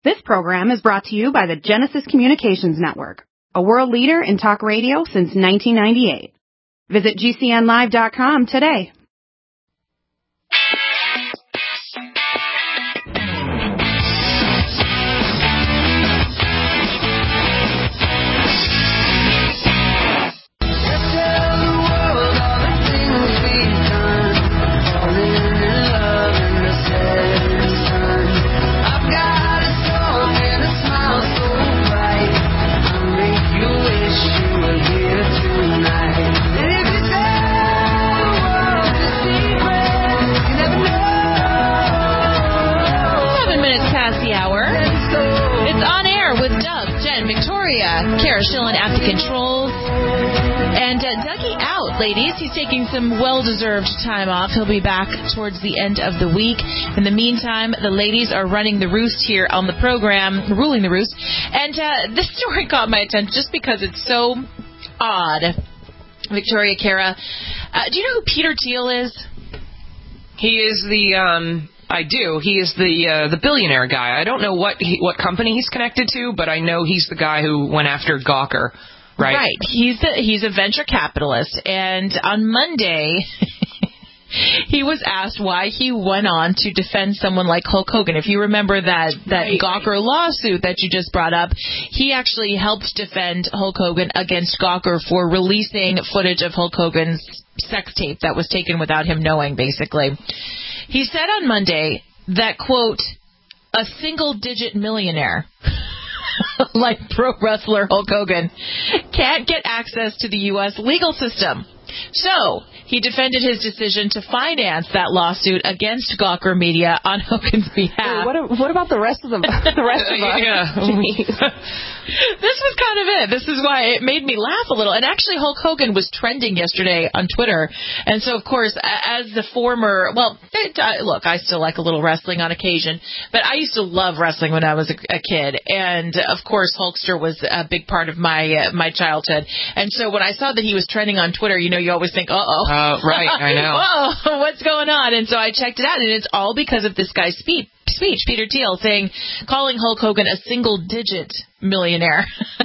This program is brought to you by the Genesis Communications Network, a world leader in talk radio since 1998. Visit GCNlive.com today. Kara Schillen at the controls. And Dougie out, ladies. He's taking some well-deserved time off. He'll be back towards the end of the week. In the meantime, the ladies are running the roost here on the program, ruling the roost. And this story caught my attention just because it's so odd. Victoria, Kara, do you know who Peter Thiel is? He is the... I do. He is the billionaire guy. I don't know what company he's connected to, but I know he's the guy who went after Gawker, right? Right. He's a venture capitalist, and on Monday he was asked why he went on to defend someone like Hulk Hogan. If you remember that Gawker lawsuit that you just brought up, he actually helped defend Hulk Hogan against Gawker for releasing footage of Hulk Hogan's sex tape that was taken without him knowing, basically. He said on Monday that, quote, a single-digit millionaire, like pro wrestler Hulk Hogan, can't get access to the U.S. legal system. So he defended his decision to finance that lawsuit against Gawker Media on Hogan's behalf. What about the rest of them? The rest of us? Yeah. This was kind of it. This is why it made me laugh a little. And actually, Hulk Hogan was trending yesterday on Twitter. And so, of course, as the former, look, I still like a little wrestling on occasion, but I used to love wrestling when I was a kid. And, of course, Hulkster was a big part of my childhood. And so when I saw that he was trending on Twitter, you always think, uh-oh. Right, I know. Whoa, what's going on? And so I checked it out, and it's all because of this guy's speech, Peter Thiel, calling Hulk Hogan a single-digit millionaire.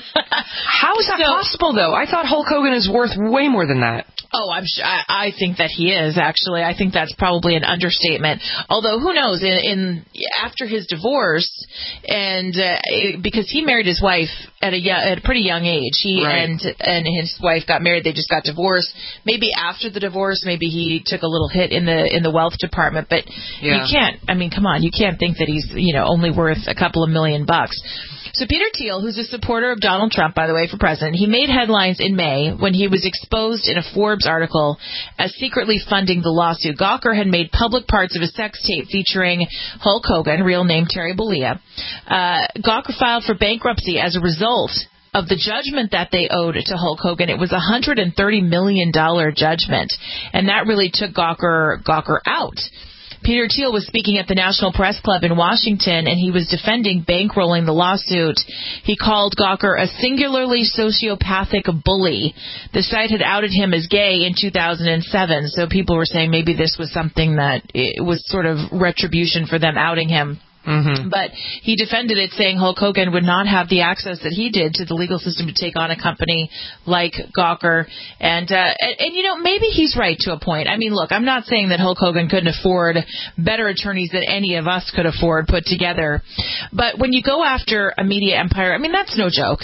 How is that possible, though? I thought Hulk Hogan is worth way more than that. Oh, I'm sure. I think that he is, actually. I think that's probably an understatement. Although, who knows? After his divorce, and because he married his wife at a pretty young age, and his wife got married. They just got divorced. Maybe after the divorce, maybe he took a little hit in the wealth department. But you can't. I mean, come on, you can't think that he's only worth a couple of $1 million. So Peter Thiel, who's a supporter of Donald Trump, by the way, for president, he made headlines in May when he was exposed in a Forbes article as secretly funding the lawsuit. Gawker had made public parts of a sex tape featuring Hulk Hogan, real name Terry Bollea. Gawker filed for bankruptcy as a result of the judgment that they owed to Hulk Hogan. It was a $130 million judgment, and that really took Gawker out. Peter Thiel was speaking at the National Press Club in Washington, and he was defending bankrolling the lawsuit. He called Gawker a singularly sociopathic bully. The site had outed him as gay in 2007, so people were saying maybe this was something that it was sort of retribution for them outing him. Mm-hmm. But he defended it, saying Hulk Hogan would not have the access that he did to the legal system to take on a company like Gawker. And maybe he's right to a point. I mean, look, I'm not saying that Hulk Hogan couldn't afford better attorneys than any of us could afford put together. But when you go after a media empire, I mean, that's no joke.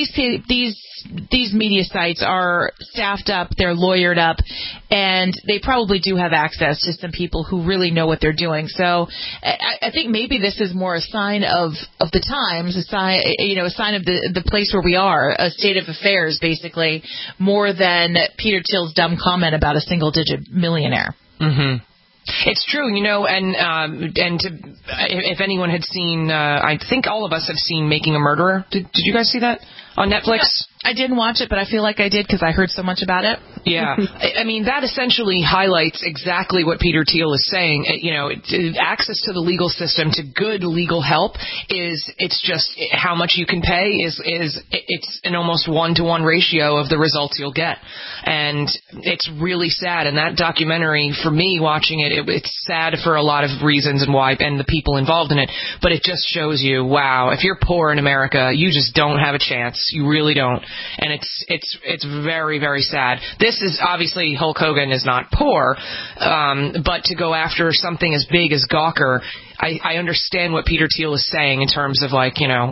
These media sites are staffed up, they're lawyered up, and they probably do have access to some people who really know what they're doing. So I think maybe this is more a sign of the times, a sign of the place where we are, a state of affairs, basically, more than Peter Thiel's dumb comment about a single-digit millionaire. Mm-hmm. It's true, if anyone had seen, I think all of us have seen Making a Murderer. Did you guys see that on Netflix? I didn't watch it, but I feel like I did because I heard so much about it. Yeah. I mean, that essentially highlights exactly what Peter Thiel is saying. Access to the legal system, to good legal help, it's just how much you can pay it's an almost 1-to-1 ratio of the results you'll get. And it's really sad. And that documentary, for me, watching it's sad for a lot of reasons and why, and the people involved in it. But it just shows you, wow, if you're poor in America, you just don't have a chance. You really don't. And it's very, very sad. This is obviously, Hulk Hogan is not poor, but to go after something as big as Gawker, I understand what Peter Thiel is saying in terms of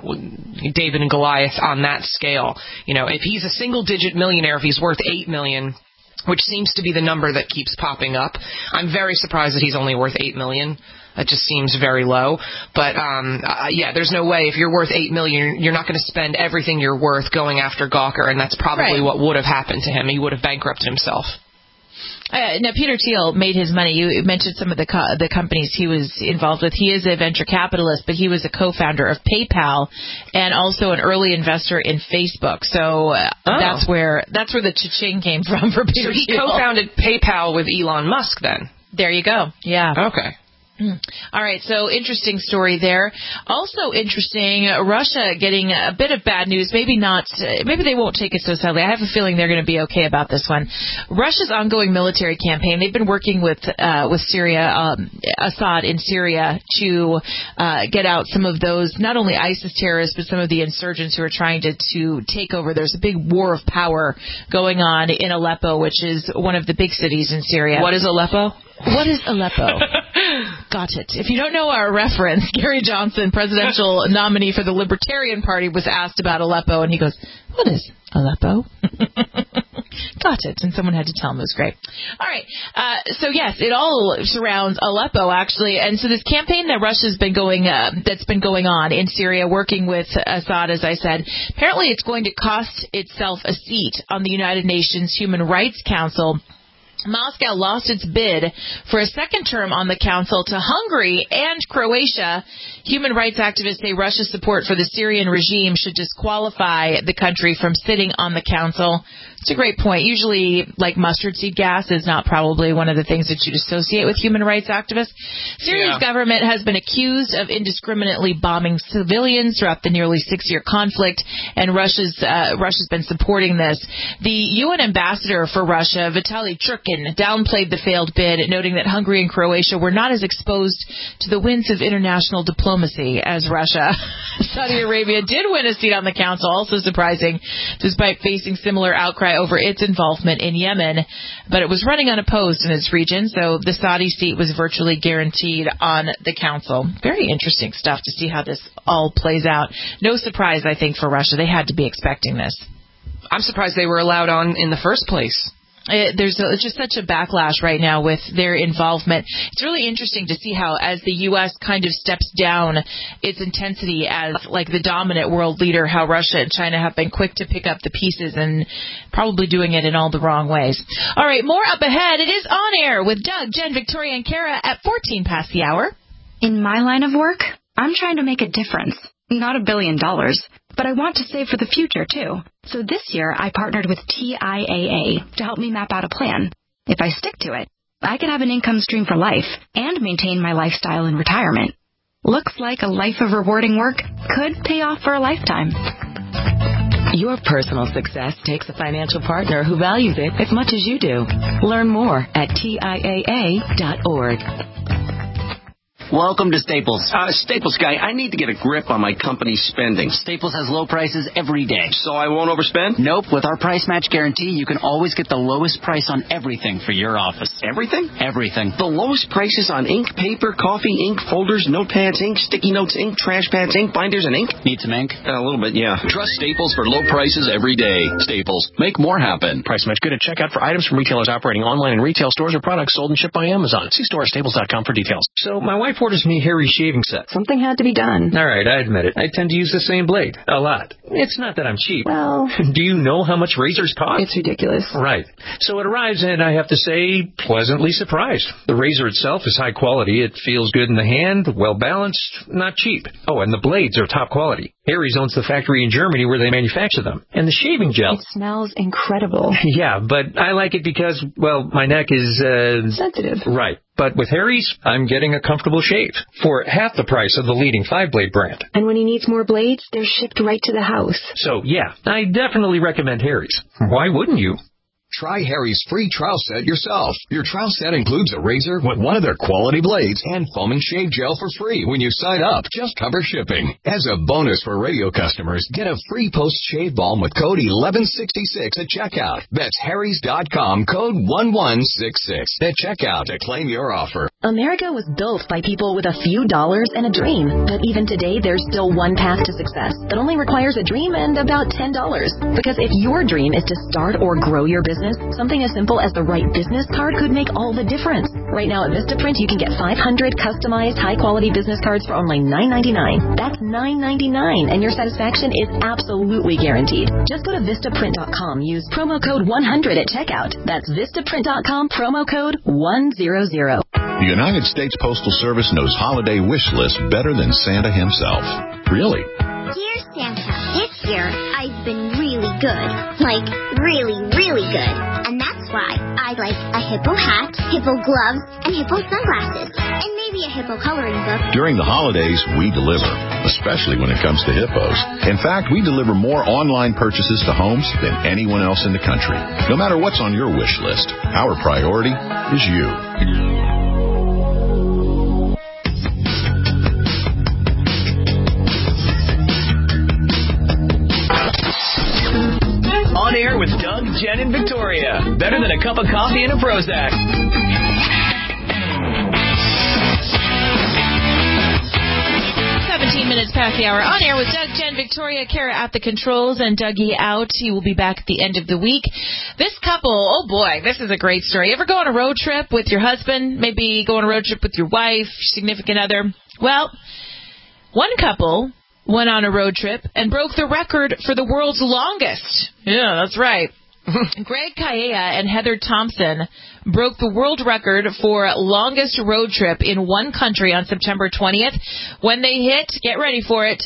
David and Goliath on that scale. If he's a single-digit millionaire, if he's worth $8 million, which seems to be the number that keeps popping up, I'm very surprised that he's only worth $8 million. That just seems very low. But, there's no way. If you're worth $8 million, you're not going to spend everything you're worth going after Gawker, and that's probably what would have happened to him. He would have bankrupted himself. Now, Peter Thiel made his money. You mentioned some of the companies he was involved with. He is a venture capitalist, but he was a co-founder of PayPal and also an early investor in Facebook. So that's where the cha-ching came from for Peter Thiel. So he co-founded PayPal with Elon Musk then? There you go. Yeah. Okay. All right, so interesting story there. Also interesting, Russia getting a bit of bad news. Maybe not. Maybe they won't take it so sadly. I have a feeling they're going to be okay about this one. Russia's ongoing military campaign. They've been working with Syria, Assad in Syria, to get out some of those, not only ISIS terrorists, but some of the insurgents who are trying to take over. There's a big war of power going on in Aleppo, which is one of the big cities in Syria. What is Aleppo? What is Aleppo? Got it. If you don't know our reference, Gary Johnson, presidential nominee for the Libertarian Party, was asked about Aleppo, and he goes, "What is Aleppo?" Got it. And someone had to tell him. It was great. All right. So yes, it all surrounds Aleppo, actually. And so this campaign that Russia's been that's been going on in Syria, working with Assad, as I said, apparently it's going to cost itself a seat on the United Nations Human Rights Council. Moscow lost its bid for a second term on the council to Hungary and Croatia. Human rights activists say Russia's support for the Syrian regime should disqualify the country from sitting on the council. It's a great point. Usually, like mustard seed gas is not probably one of the things that you'd associate with human rights activists. Syria's government has been accused of indiscriminately bombing civilians throughout the nearly 6-year conflict, and Russia's been supporting this. The UN ambassador for Russia, Vitaly Churkin, downplayed the failed bid, noting that Hungary and Croatia were not as exposed to the winds of international diplomacy as Russia. Saudi Arabia did win a seat on the council, also surprising, despite facing similar outcry over its involvement in Yemen, but it was running unopposed in its region, so the Saudi seat was virtually guaranteed on the council. Very interesting stuff to see how this all plays out. No surprise, I think, for Russia. They had to be expecting this. I'm surprised they were allowed on in the first place. There's just such a backlash right now with their involvement. It's really interesting to see how, as the U.S. kind of steps down its intensity as like the dominant world leader, how Russia and China have been quick to pick up the pieces and probably doing it in all the wrong ways. All right, more up ahead. It is On Air with Doug, Jen, Victoria, and Kara at 14 past the hour. In my line of work, I'm trying to make a difference. Not $1 billion, but I want to save for the future, too. So this year, I partnered with TIAA to help me map out a plan. If I stick to it, I can have an income stream for life and maintain my lifestyle in retirement. Looks like a life of rewarding work could pay off for a lifetime. Your personal success takes a financial partner who values it as much as you do. Learn more at TIAA.org. Welcome to Staples. Staples guy, I need to get a grip on my company's spending. Staples has low prices every day. So I won't overspend? Nope. With our price match guarantee, you can always get the lowest price on everything for your office. Everything? Everything. The lowest prices on ink, paper, coffee, ink, folders, notepads, ink, sticky notes, ink, trash pads, ink, binders, and ink? Need some ink? A little bit, yeah. Trust Staples for low prices every day. Staples. Make more happen. Price match good at checkout for items from retailers operating online in retail stores or products sold and shipped by Amazon. See store at staples.com for details. So my wife wife orders me Harry's shaving set. Something had to be done. All right, I admit it. I tend to use the same blade. A lot. It's not that I'm cheap. Well... Do you know how much razors cost? It's ridiculous. Right. So it arrives, and I have to say, pleasantly surprised. The razor itself is high quality. It feels good in the hand, well-balanced, not cheap. Oh, and the blades are top quality. Harry's owns the factory in Germany where they manufacture them. And the shaving gel... It smells incredible. Yeah, but I like it because, well, my neck is... sensitive. Right. But with Harry's, I'm getting a comfortable shave for half the price of the leading 5-blade brand. And when he needs more blades, they're shipped right to the house. So, yeah, I definitely recommend Harry's. Why wouldn't you? Try Harry's free trial set yourself. Your trial set includes a razor with one of their quality blades and foaming shave gel for free when you sign up. Just cover shipping. As a bonus for radio customers, get a free post-shave balm with code 1166 at checkout. That's harrys.com, code 1166 at checkout to claim your offer. America was built by people with a few dollars and a dream. But even today, there's still one path to success that only requires a dream and about $10. Because if your dream is to start or grow your business, something as simple as the right business card could make all the difference. Right now at Vistaprint, you can get 500 customized, high-quality business cards for only $9.99. That's $9.99, and your satisfaction is absolutely guaranteed. Just go to Vistaprint.com. Use promo code 100 at checkout. That's Vistaprint.com, promo code 100. The United States Postal Service knows holiday wish lists better than Santa himself. Really? Dear Santa, this year I've been really good. Like, really, really good. And that's why I'd like a hippo hat, hippo gloves, and hippo sunglasses. And maybe a hippo coloring book. During the holidays, we deliver, especially when it comes to hippos. In fact, we deliver more online purchases to homes than anyone else in the country. No matter what's on your wish list, our priority is you. On air with Doug, Jen, and Victoria. Better than a cup of coffee and a Prozac. 17 minutes past the hour. On air with Doug, Jen, Victoria, Kara at the controls, and Dougie out. He will be back at the end of the week. This couple, oh boy, this is a great story. You ever go on a road trip with your husband? Maybe go on a road trip with your wife, significant other? Well, one couple went on a road trip and broke the record for the world's longest. Yeah, that's right. Greg Kaea and Heather Thompson broke the world record for longest road trip in one country on September 20th when they hit, get ready for it,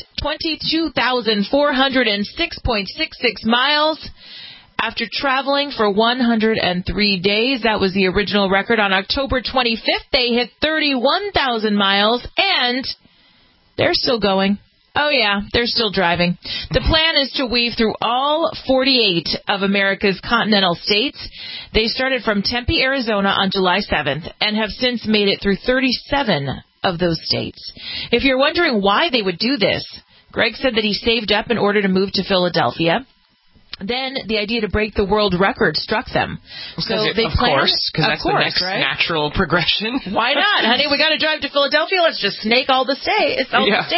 22,406.66 miles. After traveling for 103 days, that was the original record. On October 25th, they hit 31,000 miles, and they're still going. Oh, yeah, they're still driving. The plan is to weave through all 48 of America's continental states. They started from Tempe, Arizona on July 7th and have since made it through 37 of those states. If you're wondering why they would do this, Greg said that he saved up in order to move to Philadelphia. Then the idea to break the world record struck them. So they planned, because that's the next natural progression. Why not, honey? We got to drive to Philadelphia. Let's just snake all the states.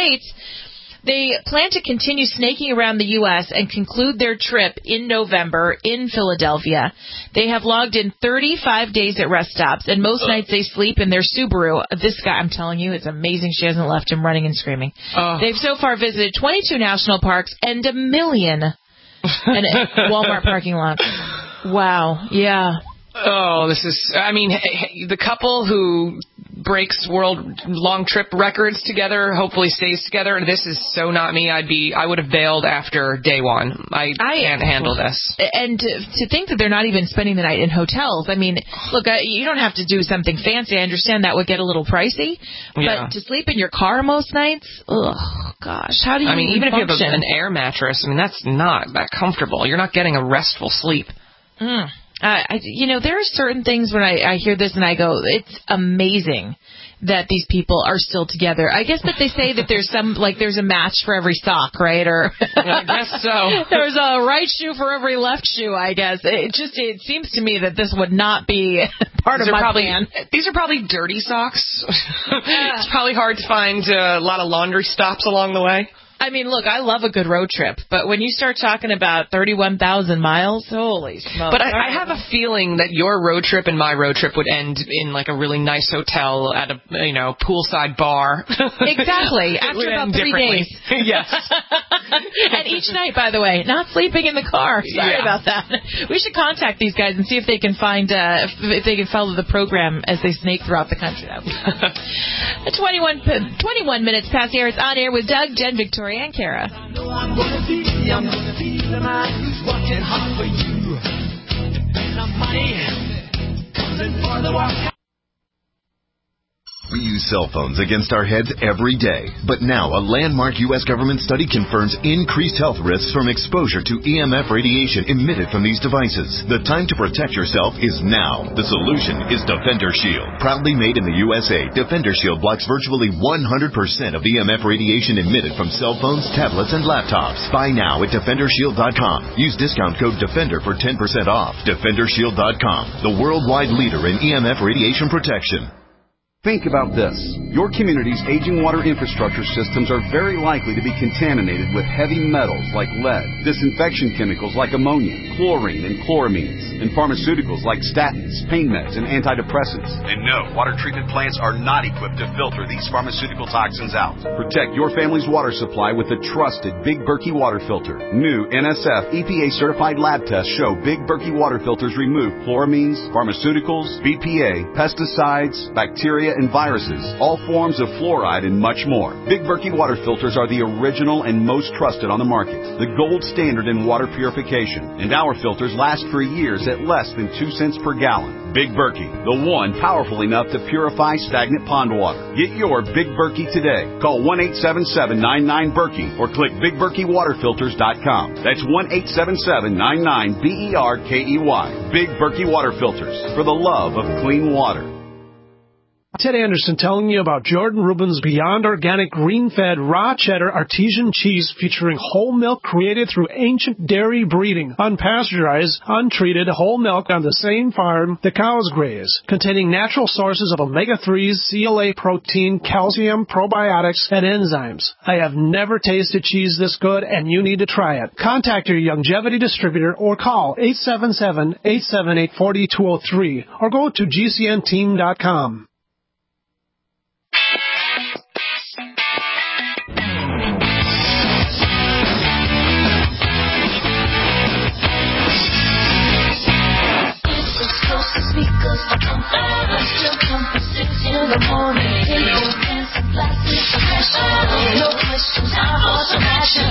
They plan to continue snaking around the U.S. and conclude their trip in November in Philadelphia. They have logged in 35 days at rest stops, and most nights they sleep in their Subaru. This guy, I'm telling you, it's amazing she hasn't left him running and screaming. They've so far visited 22 national parks and 1 million Walmart parking lots. Wow. Yeah. Oh, the couple who breaks world long trip records together hopefully stays together. This is so not me. I would have bailed after day one. I can't handle this. And to think that they're not even spending the night in hotels. I mean, look, you don't have to do something fancy. I understand that would get a little pricey. Yeah. But to sleep in your car most nights, ugh, gosh, how do you even function? if you have an air mattress, that's not that comfortable. You're not getting a restful sleep. There are certain things when I hear this and I go, it's amazing that these people are still together. I guess that they say that there's there's a match for every sock, right? Or I guess so. There's a right shoe for every left shoe, I guess. It seems to me that this would not be part of my plan. These are probably dirty socks. It's probably hard to find a lot of laundry stops along the way. I mean, look, I love a good road trip, but when you start talking about 31,000 miles, holy smokes. But I have a feeling that your road trip and my road trip would end in like a really nice hotel at a poolside bar. Exactly. After about 3 days. Yes. And each night, by the way, not sleeping in the car. Sorry about that. We should contact these guys and see if they can find if they can follow the program as they snake throughout the country. That would be 21 minutes past the hour. It's On Air with Doug, Jen, Victoria, and Kara. I'm gonna be the man who's working hard for you. And the money comes in for the work. We use cell phones against our heads every day. But now, a landmark U.S. government study confirms increased health risks from exposure to EMF radiation emitted from these devices. The time to protect yourself is now. The solution is Defender Shield. Proudly made in the USA, Defender Shield blocks virtually 100% of EMF radiation emitted from cell phones, tablets, and laptops. Buy now at DefenderShield.com. Use discount code DEFENDER for 10% off. DefenderShield.com, the worldwide leader in EMF radiation protection. Think about this. Your community's aging water infrastructure systems are very likely to be contaminated with heavy metals like lead, disinfection chemicals like ammonia, chlorine and chloramines, and pharmaceuticals like statins, pain meds, and antidepressants. And no, water treatment plants are not equipped to filter these pharmaceutical toxins out. Protect your family's water supply with the trusted Big Berkey water filter. New NSF EPA-certified lab tests show Big Berkey water filters remove chloramines, pharmaceuticals, BPA, pesticides, bacteria, and viruses, all forms of fluoride, and much more. Big Berkey water filters are the original and most trusted on the market, the gold standard in water purification, and our filters last for years at less than 2 cents per gallon. Big Berkey, the one powerful enough to purify stagnant pond water. Get your Big Berkey today. Call 1-877-99-BERKEY or click BigBerkeyWaterFilters.com. That's 1-877-99-BERKEY. Big Berkey Water Filters, for the love of clean water. Ted Anderson telling you about Jordan Rubin's Beyond Organic Green-Fed Raw Cheddar Artesian Cheese featuring whole milk created through ancient dairy breeding, unpasteurized, untreated whole milk on the same farm the cows graze, containing natural sources of omega-3s, CLA protein, calcium, probiotics, and enzymes. I have never tasted cheese this good, and you need to try it. Contact your Longevity distributor or call 877-878-4203 or go to GCNteam.com. In the morning, no questions, I'm also passion.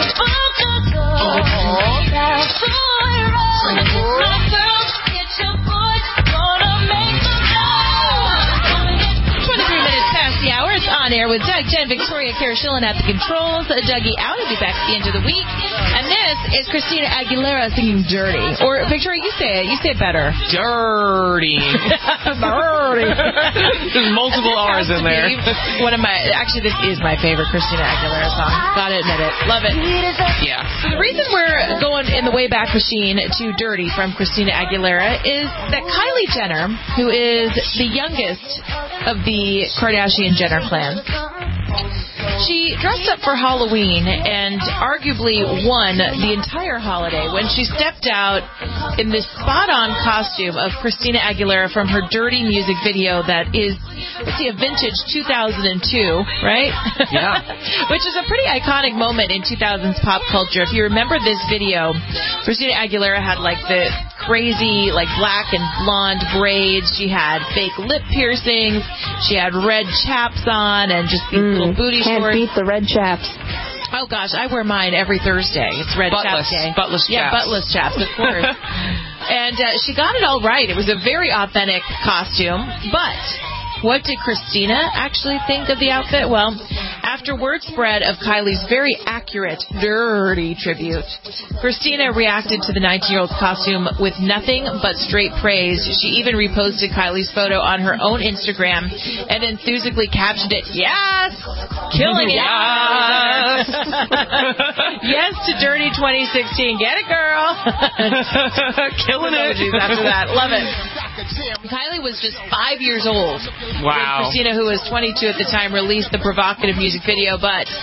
On Air with Doug, Jen, Victoria, Kara Schillen at the controls. Dougie out. He'll be back at the end of the week. And this is Christina Aguilera singing Dirty. Or, Victoria, you say it. You say it better. Dirty. Dirty. There's multiple R's in there. Actually, this is my favorite Christina Aguilera song. Gotta admit it. Love it. Yeah. So the reason we're going in the Wayback Machine to Dirty from Christina Aguilera is that Kylie Jenner, who is the youngest of the Kardashian-Jenner clan, she dressed up for Halloween and arguably won the entire holiday when she stepped out in this spot-on costume of Christina Aguilera from her Dirty music video that is, let's see, a vintage 2002, right? Yeah. Which is a pretty iconic moment in 2000s pop culture. If you remember this video, Christina Aguilera had like the crazy, like black and blonde braids. She had fake lip piercings. She had red chaps on and just these little booty shorts. Can't beat the red chaps. Oh gosh, I wear mine every Thursday. It's red chap day. Buttless chaps. Yeah, buttless chaps, of course. And she got it all right. It was a very authentic costume. But what did Christina actually think of the outfit? Well, after word spread of Kylie's very accurate Dirty tribute, Christina reacted to the 19-year-old's costume with nothing but straight praise. She even reposted Kylie's photo on her own Instagram and enthusiastically captioned it, "Yes! Killing it! Yes! Yes to Dirty 2016. Get it, girl!" Killing it. After that. Love it. Kylie was just 5 years old. Wow. When Christina, who was 22 at the time, released the provocative music video, but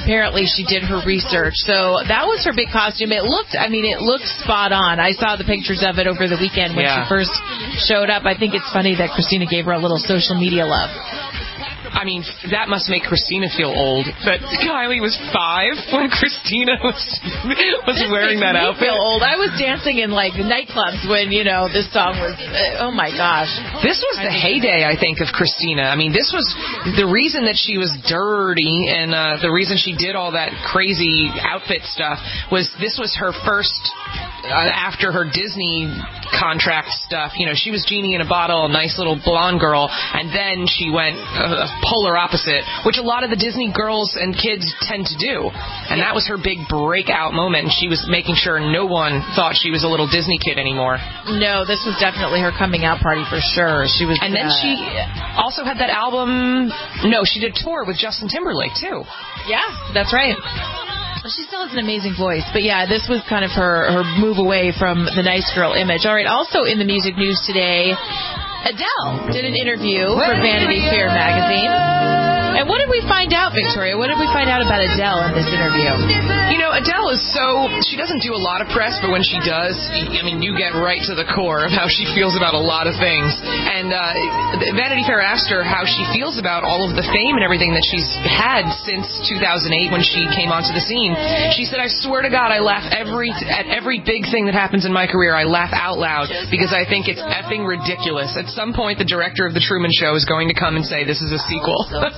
apparently she did her research. So that was her big costume. It looked spot on. I saw the pictures of it over the weekend when she first showed up. I think it's funny that Christina gave her a little social media love. I mean, that must make Christina feel old. But Kylie was 5 when Christina was wearing that outfit. Feel old. I was dancing in like nightclubs when this song was. Oh my gosh! This was the heyday, I think, of Christina. I mean, this was the reason that she was dirty, and the reason she did all that crazy outfit stuff was this was her first. After her Disney contract stuff, she was Genie in a Bottle, a nice little blonde girl, and then she went polar opposite, which a lot of the Disney girls and kids tend to do. And that was her big breakout moment. She was making sure no one thought she was a little Disney kid anymore. No, this was definitely her coming out party for sure. She was, and then she also had that album. No, she did a tour with Justin Timberlake too. Yeah, that's right. She still has an amazing voice. But yeah, this was kind of her move away from the nice girl image. All right, also in the music news today, Adele did an interview for Vanity Fair magazine. And what did we find out, Victoria? What did we find out about Adele in this interview? Adele is she doesn't do a lot of press, but when she does, you get right to the core of how she feels about a lot of things. And Vanity Fair asked her how she feels about all of the fame and everything that she's had since 2008 when she came onto the scene. She said, I swear to God, I laugh at every big thing that happens in my career. I laugh out loud because I think it's effing ridiculous. At some point, the director of The Truman Show is going to come and say, this is a sequel.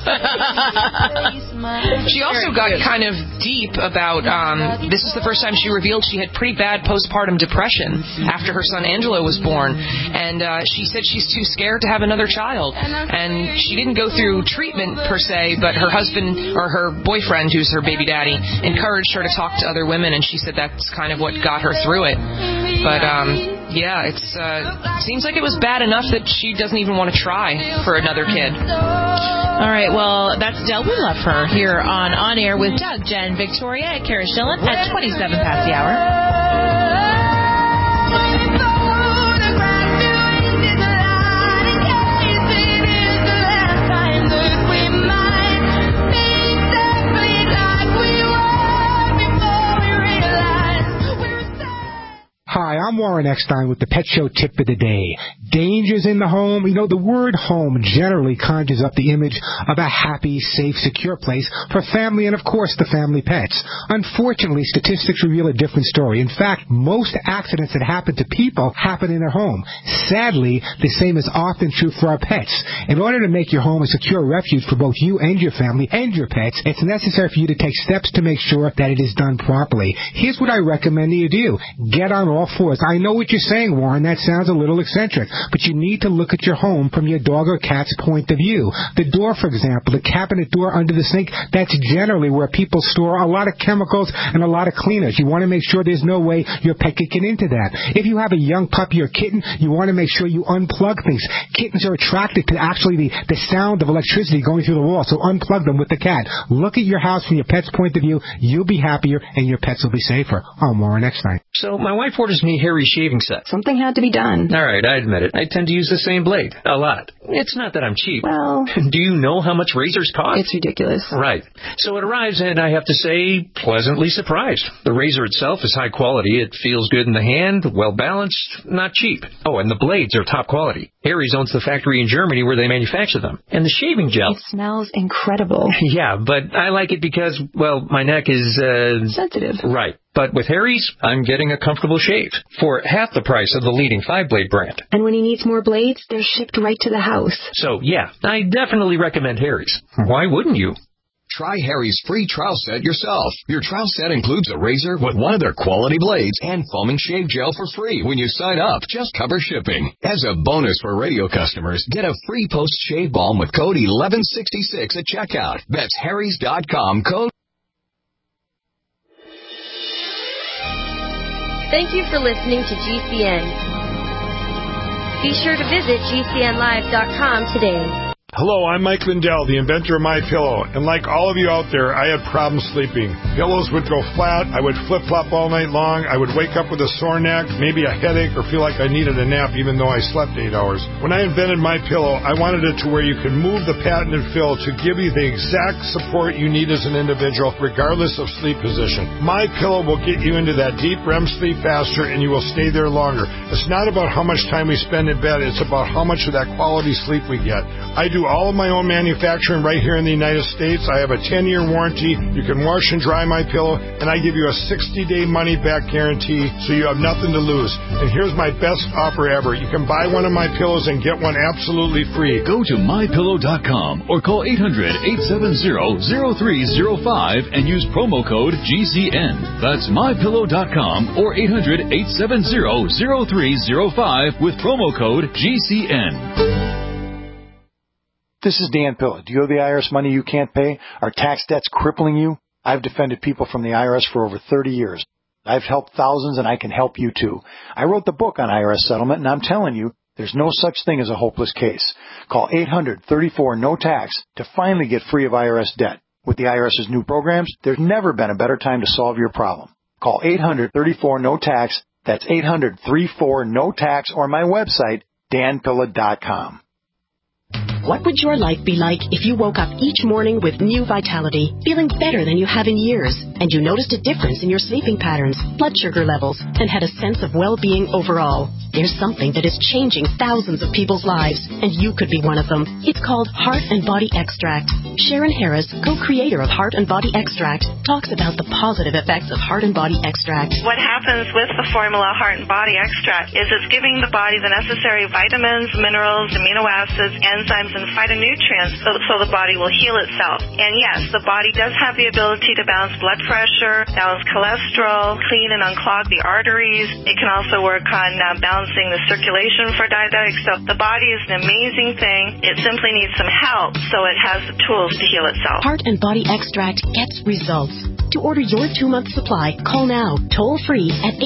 She also got kind of deep about, this is the first time she revealed she had pretty bad postpartum depression after her son Angelo was born. And she said she's too scared to have another child. And she didn't go through treatment per se, but her husband or her boyfriend, who's her baby daddy, encouraged her to talk to other women, and she said that's kind of what got her through it. But yeah, it seems like it was bad enough that she doesn't even want to try for another kid. All right, well, that's Adele. We love her here on Air with Doug, Jen, Victoria, and Kara Schillen at 27 past the hour. Hi, I'm Warren Eckstein with the Pet Show Tip of the Day. Dangers in the home. The word home generally conjures up the image of a happy, safe, secure place for family and, of course, the family pets. Unfortunately, statistics reveal a different story. In fact, most accidents that happen to people happen in their home. Sadly, the same is often true for our pets. In order to make your home a secure refuge for both you and your family and your pets, it's necessary for you to take steps to make sure that it is done properly. Here's what I recommend that you do. Get on all fours. I know what you're saying, Warren. That sounds a little eccentric, but you need to look at your home from your dog or cat's point of view. The door, for example, the cabinet door under the sink, that's generally where people store a lot of chemicals and a lot of cleaners. You want to make sure there's no way your pet can get into that. If you have a young puppy or kitten, you want to make sure you unplug things. Kittens are attracted to actually the sound of electricity going through the wall, so unplug them with the cat. Look at your house from your pet's point of view. You'll be happier, and your pets will be safer. I'm Warren Eckstein. So my wife orders me Harry's shaving set. Something had to be done. All right, I admit it. I tend to use the same blade. A lot. It's not that I'm cheap. Well... Do you know how much razors cost? It's ridiculous. Right. So it arrives, and I have to say, pleasantly surprised. The razor itself is high quality. It feels good in the hand, well-balanced, not cheap. Oh, and the blades are top quality. Harry's owns the factory in Germany where they manufacture them. And the shaving gel... It smells incredible. Yeah, but I like it because, well, my neck is... sensitive. Right. But with Harry's, I'm getting a comfortable shave for half the price of the leading 5-blade brand. And when he needs more blades, they're shipped right to the house. So, yeah, I definitely recommend Harry's. Why wouldn't you? Try Harry's free trial set yourself. Your trial set includes a razor with one of their quality blades and foaming shave gel for free when you sign up. Just cover shipping. As a bonus for radio customers, get a free post-shave balm with code 1166 at checkout. That's harrys.com code. Thank you for listening to GCN. Be sure to visit GCNlive.com today. Hello, I'm Mike Lindell, the inventor of MyPillow, and like all of you out there, I had problems sleeping. Pillows would go flat, I would flip-flop all night long, I would wake up with a sore neck, maybe a headache, or feel like I needed a nap even though I slept 8 hours. When I invented MyPillow, I wanted it to where you can move the patented fill to give you the exact support you need as an individual, regardless of sleep position. MyPillow will get you into that deep REM sleep faster, and you will stay there longer. It's not about how much time we spend in bed, it's about how much of that quality sleep we get. I do all of my own manufacturing right here in the United States. I have a 10-year warranty. You can wash and dry MyPillow, and I give you a 60-day money-back guarantee, so you have nothing to lose. And here's my best offer ever. You can buy one of my pillows and get one absolutely free. Go to MyPillow.com or call 800-870-0305 and use promo code GCN. That's MyPillow.com or 800-870-0305 with promo code GCN. This is Dan Pilla. Do you owe the IRS money you can't pay? Are tax debts crippling you? I've defended people from the IRS for over 30 years. I've helped thousands, and I can help you too. I wrote the book on IRS settlement, and I'm telling you, there's no such thing as a hopeless case. Call 800-34-NO-TAX to finally get free of IRS debt. With the IRS's new programs, there's never been a better time to solve your problem. Call 800-34-NO-TAX. That's 800-34-NO-TAX, or my website, danpilla.com. What would your life be like if you woke up each morning with new vitality, feeling better than you have in years, and you noticed a difference in your sleeping patterns, blood sugar levels, and had a sense of well-being overall? There's something that is changing thousands of people's lives, and you could be one of them. It's called Heart and Body Extract. Sharon Harris, co-creator of Heart and Body Extract, talks about the positive effects of Heart and Body Extract. What happens with the formula Heart and Body Extract is it's giving the body the necessary vitamins, minerals, amino acids, enzymes, and phytonutrients so the body will heal itself. And yes, the body does have the ability to balance blood pressure, balance cholesterol, clean and unclog the arteries. It can also work on balancing the circulation for diabetics. So the body is an amazing thing. It simply needs some help so it has the tools to heal itself. Heart and Body Extract gets results. To order your 2-month supply, call now, toll free at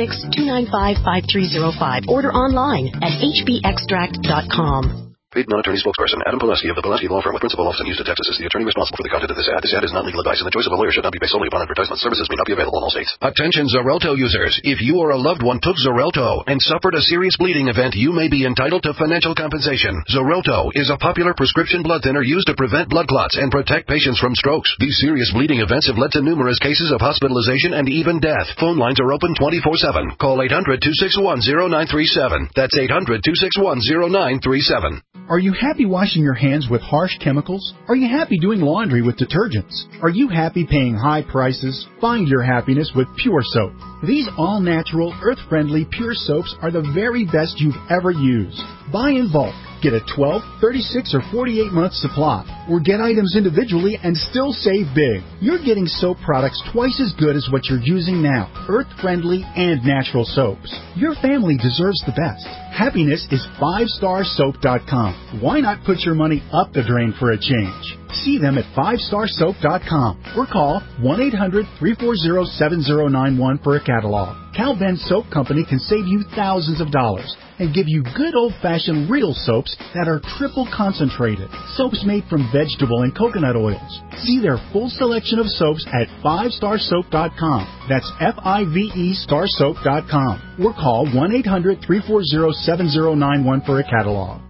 866-295-5305. Order online at hbextract.com. Paid non-attorney spokesperson Adam Pileski of the Pileski Law Firm with principal office in Houston, Texas is the attorney responsible for the content of this ad. This ad is not legal advice, and the choice of a lawyer should not be based solely upon advertisement. Services may not be available in all states. Attention Xarelto users. If you or a loved one took Xarelto and suffered a serious bleeding event, you may be entitled to financial compensation. Xarelto is a popular prescription blood thinner used to prevent blood clots and protect patients from strokes. These serious bleeding events have led to numerous cases of hospitalization and even death. Phone lines are open 24/7. Call 800-261-0937. That's 800-261-0937. Are you happy washing your hands with harsh chemicals? Are you happy doing laundry with detergents? Are you happy paying high prices? Find your happiness with Pure Soap. These all-natural, earth-friendly Pure Soaps are the very best you've ever used. Buy in bulk. Get a 12, 36, or 48-month supply. Or get items individually and still save big. You're getting soap products twice as good as what you're using now. Earth-friendly and natural soaps. Your family deserves the best. Happiness is 5starsoap.com. Why not put your money up the drain for a change? See them at 5starsoap.com or call 1-800-340-7091 for a catalog. Cal Ben Soap Company can save you thousands of dollars and give you good old-fashioned real soaps that are triple concentrated. Soaps made from vegetable and coconut oils. See their full selection of soaps at 5starsoap.com. That's F-I-V-E starsoap.com. Or call 1-800-340-7091 for a catalog.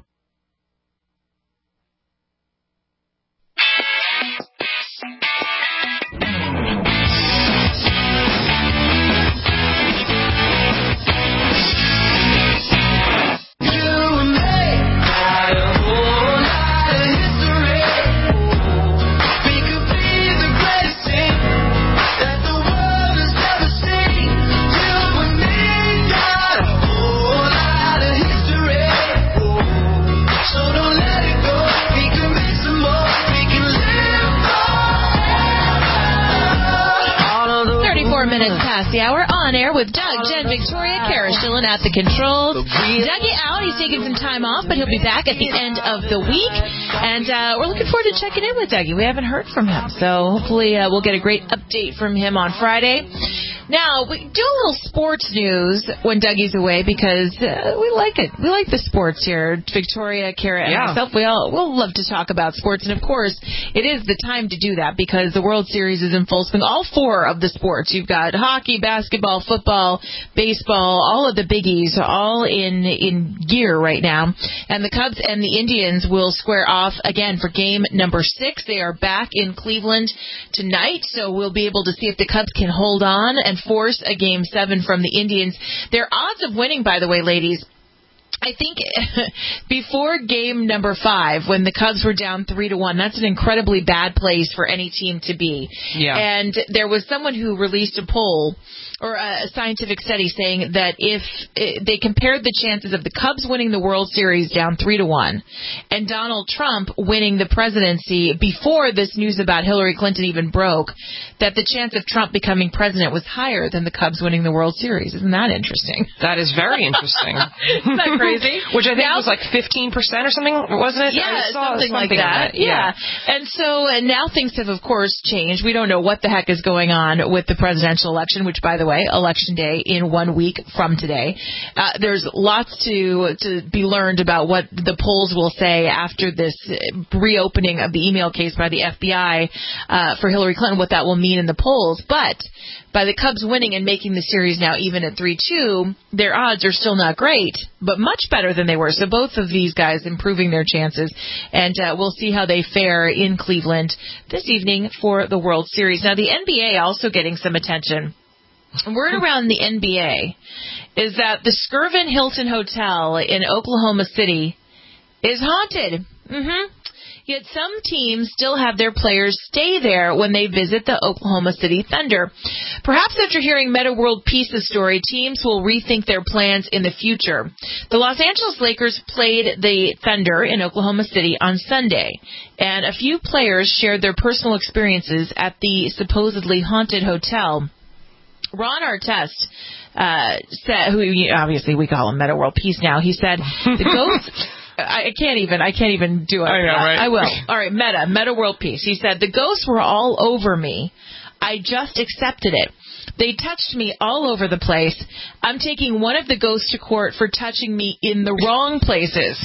Minutes past the hour, on air with Doug, Jen, Victoria, Kara Schillen at the controls. Dougie out. He's taking some time off, but he'll be back at the end of the week. And we're looking forward to checking in with Dougie. We haven't heard from him, so hopefully we'll get a great update from him on Friday. Now, we do a little sports news when Dougie's away because we like it. We like the sports here. Victoria, Kara, and myself, we'll love to talk about sports. And, of course, it is the time to do that because the World Series is in full swing. All four of the sports. You've got hockey, basketball, football, baseball, all of the biggies, all in gear right now. And the Cubs and the Indians will square off again for game number 6. They are back in Cleveland tonight, so we'll be able to see if the Cubs can hold on and force a Game 7 from the Indians. Their odds of winning, by the way, ladies, I think before game number 5, when the Cubs were down 3-1, that's an incredibly bad place for any team to be. Yeah. And there was someone who released a poll or a scientific study saying that if they compared the chances of the Cubs winning the World Series down 3-1 and Donald Trump winning the presidency before this news about Hillary Clinton even broke, that the chance of Trump becoming president was higher than the Cubs winning the World Series. Isn't that interesting? That is very interesting. Isn't that crazy? Which I think was like 15% or something, wasn't it? Yeah, something like that. Yeah. And so now things have, of course, changed. We don't know what the heck is going on with the presidential election, which, by the way, Election Day in 1 week from today. There's lots to be learned about what the polls will say after this reopening of the email case by the FBI for Hillary Clinton, what that will mean in the polls. But by the Cubs winning and making the series now even at 3-2, their odds are still not great, but much better than they were. So both of these guys improving their chances, and we'll see how they fare in Cleveland this evening for the World Series. Now, the NBA also getting some attention. Word around the NBA is that the Skirvin Hilton Hotel in Oklahoma City is haunted. Yet some teams still have their players stay there when they visit the Oklahoma City Thunder. Perhaps after hearing Meta World Peace's story, teams will rethink their plans in the future. The Los Angeles Lakers played the Thunder in Oklahoma City on Sunday, and a few players shared their personal experiences at the supposedly haunted hotel. Ron Artest said, who obviously we call him Meta World Peace now, he said, the ghosts... I can't even do it. I know, right? I will. All right, Meta World Peace. He said, the ghosts were all over me. I just accepted it. They touched me all over the place. I'm taking one of the ghosts to court for touching me in the wrong places.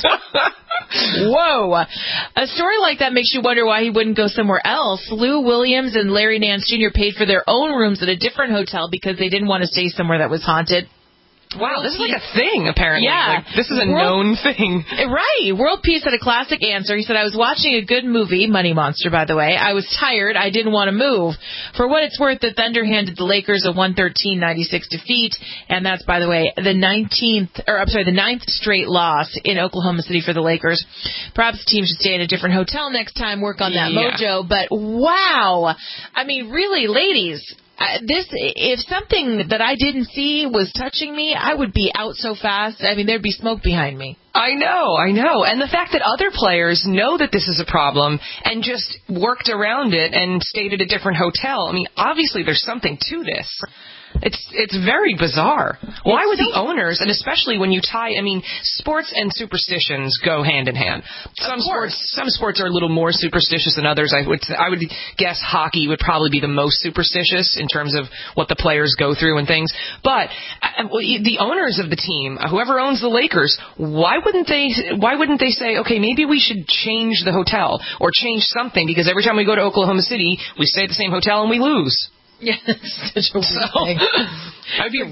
Whoa. A story like that makes you wonder why he wouldn't go somewhere else. Lou Williams and Larry Nance Jr. paid for their own rooms at a different hotel because they didn't want to stay somewhere that was haunted. Wow, this is like a thing, apparently. Yeah. Like, this is a known thing. Right. World Peace had a classic answer. He said, I was watching a good movie, Money Monster, by the way. I was tired. I didn't want to move. For what it's worth, the Thunder handed the Lakers a 113-96 defeat. And that's, by the way, the ninth straight loss in Oklahoma City for the Lakers. Perhaps the team should stay in a different hotel next time, work on that mojo. But wow. I mean, really, ladies, if something that I didn't see was touching me, I would be out so fast. I mean, there'd be smoke behind me. I know. And the fact that other players know that this is a problem and just worked around it and stayed at a different hotel. I mean, obviously there's something to this. It's very bizarre. Why would the owners, and especially when you tie, I mean, sports and superstitions go hand in hand. Some sports are a little more superstitious than others. I would guess hockey would probably be the most superstitious in terms of what the players go through and things. But the owners of the team, whoever owns the Lakers, why wouldn't they say, okay, maybe we should change the hotel or change something, because every time we go to Oklahoma City, we stay at the same hotel and we lose. Yeah, it's such a weird thing. I'd be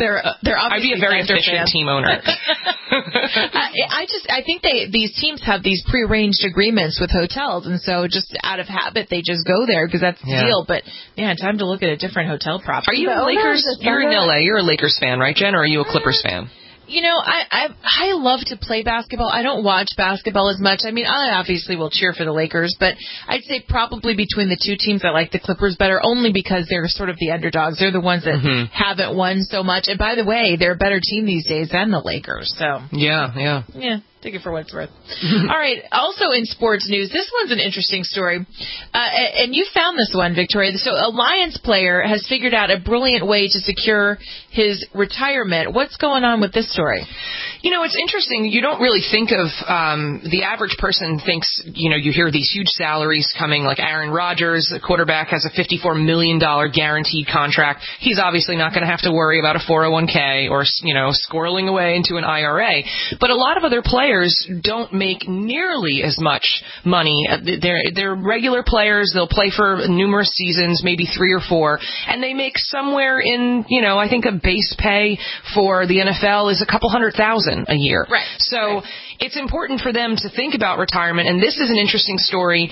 a very efficient team owner. I think these teams have these prearranged agreements with hotels, and so just out of habit they just go there because that's the deal. But man, time to look at a different hotel property. Are you a Lakers? You're in LA. You're a Lakers fan, right, Jen? Or are you a Clippers fan? You know, I love to play basketball. I don't watch basketball as much. I mean, I obviously will cheer for the Lakers, but I'd say probably between the two teams I like the Clippers better, only because they're sort of the underdogs. They're the ones that haven't won so much. And by the way, they're a better team these days than the Lakers. So Yeah. Take it for what it's worth. All right. Also in sports news, this one's an interesting story. And you found this one, Victoria. So a Lions player has figured out a brilliant way to secure his retirement. What's going on with this story? It's interesting. You don't really think of the average person thinks, you hear these huge salaries coming, like Aaron Rodgers, the quarterback, has a $54 million guaranteed contract. He's obviously not going to have to worry about a 401k or, squirreling away into an IRA. But a lot of other players don't make nearly as much money. They're regular players. They'll play for numerous seasons, maybe 3 or 4, and they make somewhere in, I think a base pay for the NFL is a couple $100,000 a year. Right. So it's important for them to think about retirement, and this is an interesting story.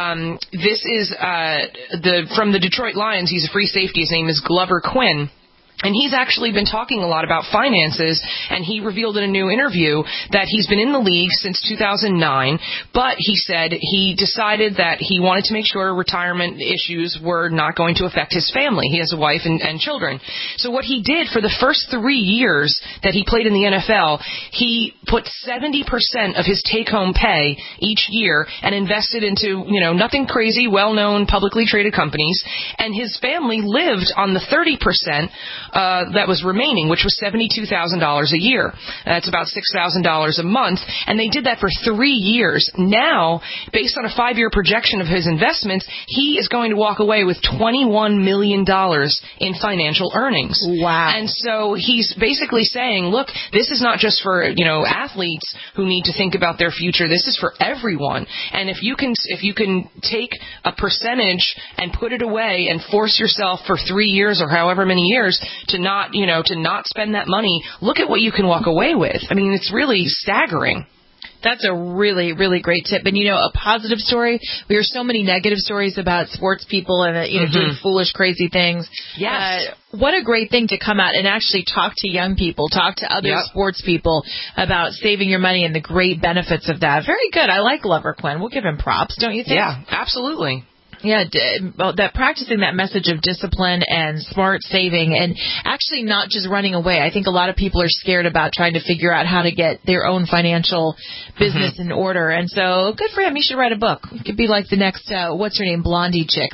This is from the Detroit Lions. He's a free safety. His name is Glover Quinn. And he's actually been talking a lot about finances, and he revealed in a new interview that he's been in the league since 2009, but he said he decided that he wanted to make sure retirement issues were not going to affect his family. He has a wife and children. So what he did for the first 3 years that he played in the NFL, he put 70% of his take-home pay each year and invested into, nothing crazy, well-known, publicly traded companies, and his family lived on the 30% that was remaining, which was $72,000 a year. That's about $6,000 a month, and they did that for 3 years. Now, based on a 5-year projection of his investments, he is going to walk away with $21 million in financial earnings. Wow. And so he's basically saying, look, this is not just for, athletes who need to think about their future. This is for everyone. And if you can take a percentage and put it away and force yourself for 3 years or however many years to not spend that money, look at what you can walk away with. I mean, it's really staggering. That's a really, really great tip. And, a positive story, we hear so many negative stories about sports people and, doing foolish, crazy things. Yes. What a great thing to come out and actually talk to young people, talk to other sports people about saving your money and the great benefits of that. Very good. I like Glover Quinn. We'll give him props, don't you think? Yeah, absolutely. Yeah, that practicing that message of discipline and smart saving and actually not just running away. I think a lot of people are scared about trying to figure out how to get their own financial business in order. And so good for him. He should write a book. He could be like the next, what's her name, Blondie chick.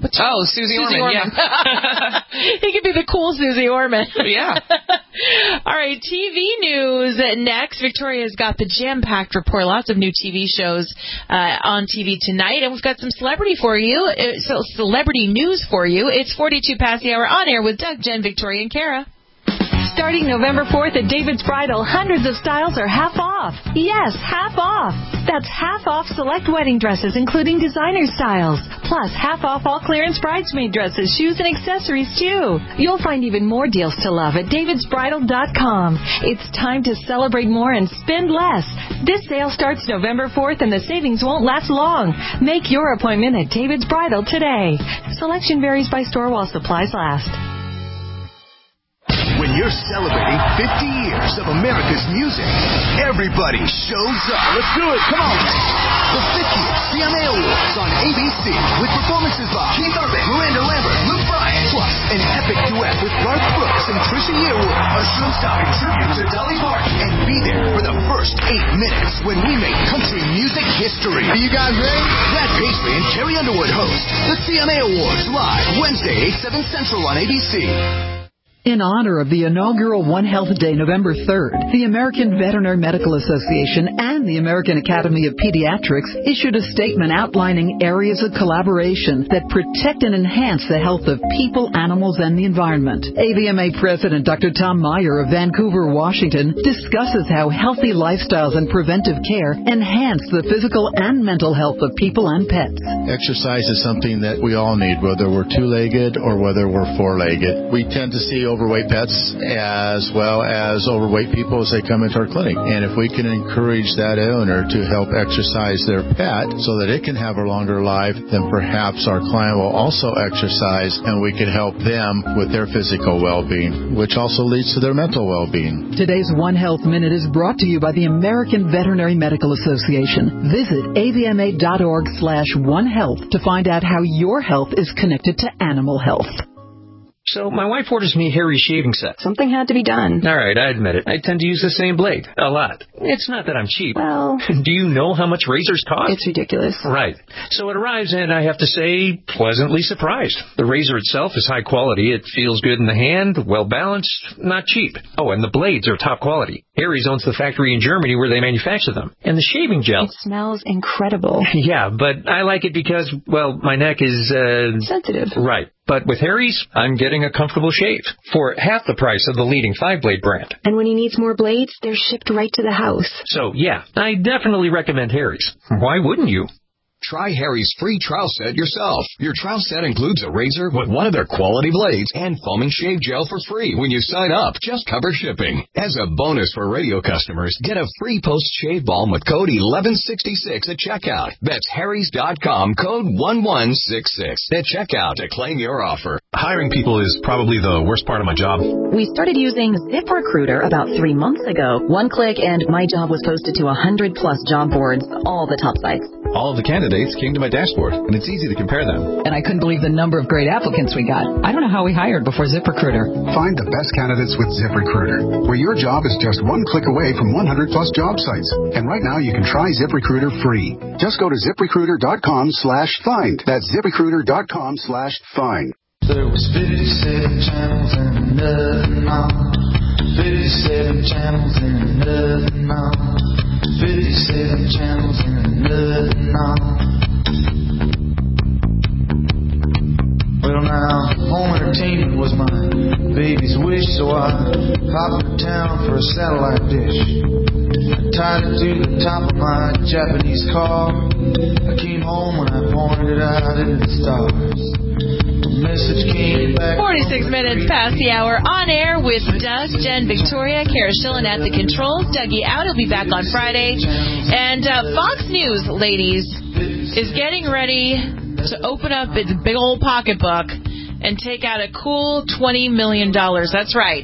Susie Orman. Yeah. He could be the cool Susie Orman. Yeah. All right, TV news next. Victoria's got the jam-packed report. Lots of new TV shows on TV tonight. And we've got some celebrity for you. So celebrity news for you. It's 42 past the hour on air with Doug, Jen, Victoria, and Kara. Starting November 4th at David's Bridal, hundreds of styles are half off. Yes, half off. That's half off select wedding dresses, including designer styles. Plus, half off all clearance bridesmaid dresses, shoes, and accessories, too. You'll find even more deals to love at davidsbridal.com. It's time to celebrate more and spend less. This sale starts November 4th, and the savings won't last long. Make your appointment at David's Bridal today. Selection varies by store while supplies last. When you're celebrating 50 years of America's music, everybody shows up. Let's do it. Come on. The 50th CMA Awards on ABC with performances by Keith Urban, Miranda Lambert, Luke Bryan, plus an epic duet with Garth Brooks and Trisha Yearwood. A show-stopping tribute to Dolly Parton. And be there for the first 8 minutes when we make country music history. Are you guys ready? Brad Paisley and Carrie Underwood host the CMA Awards live Wednesday, 8/7 Central on ABC. In honor of the inaugural One Health Day, November 3rd, the American Veterinary Medical Association and the American Academy of Pediatrics issued a statement outlining areas of collaboration that protect and enhance the health of people, animals, and the environment. AVMA President Dr. Tom Meyer of Vancouver, Washington, discusses how healthy lifestyles and preventive care enhance the physical and mental health of people and pets. Exercise is something that we all need, whether we're two-legged or whether we're four-legged. We tend to see overweight pets as well as overweight people as they come into our clinic. And if we can encourage that owner to help exercise their pet so that it can have a longer life, then perhaps our client will also exercise and we can help them with their physical well-being, which also leads to their mental well-being. Today's One Health Minute is brought to you by the American Veterinary Medical Association. Visit avma.org/onehealth to find out how your health is connected to animal health. So my wife orders me a Harry's shaving set. Something had to be done. All right, I admit it. I tend to use the same blade. A lot. It's not that I'm cheap. Well... Do you know how much razors cost? It's ridiculous. Right. So it arrives, and I have to say, pleasantly surprised. The razor itself is high quality. It feels good in the hand, well-balanced, not cheap. Oh, and the blades are top quality. Harry's owns the factory in Germany where they manufacture them. And the shaving gel... It smells incredible. Yeah, but I like it because, well, my neck is... sensitive. Right. But with Harry's, I'm getting a comfortable shave for half the price of the leading 5-blade brand. And when he needs more blades, they're shipped right to the house. So, yeah, I definitely recommend Harry's. Why wouldn't you? Try Harry's free trial set yourself. Your trial set includes a razor with one of their quality blades and foaming shave gel for free when you sign up. Just cover shipping. As a bonus for radio customers, get a free post-shave balm with code 1166 at checkout. That's harrys.com, code 1166 at checkout to claim your offer. Hiring people is probably the worst part of my job. We started using ZipRecruiter about 3 months ago. One click and my job was posted to 100-plus job boards, all the top sites. All of the candidates came to my dashboard, and it's easy to compare them. And I couldn't believe the number of great applicants we got. I don't know how we hired before ZipRecruiter. Find the best candidates with ZipRecruiter, where your job is just one click away from 100-plus job sites. And right now you can try ZipRecruiter free. Just go to ZipRecruiter.com/find. That's ZipRecruiter.com/find. There was 57 channels and nothing on. 57 channels and nothing on. 57 channels and nothing on. Well now, home entertainment was my baby's wish, so I hopped to town for a satellite dish. I tied it to the top of my Japanese car. I came home when I pointed out into the stars. 46 minutes past the hour, on air with Doug, Jen, Victoria, Kara Schillen at the controls. Dougie out. He'll be back on Friday. And Fox News, ladies, is getting ready to open up its big old pocketbook and take out a cool $20 million. That's right.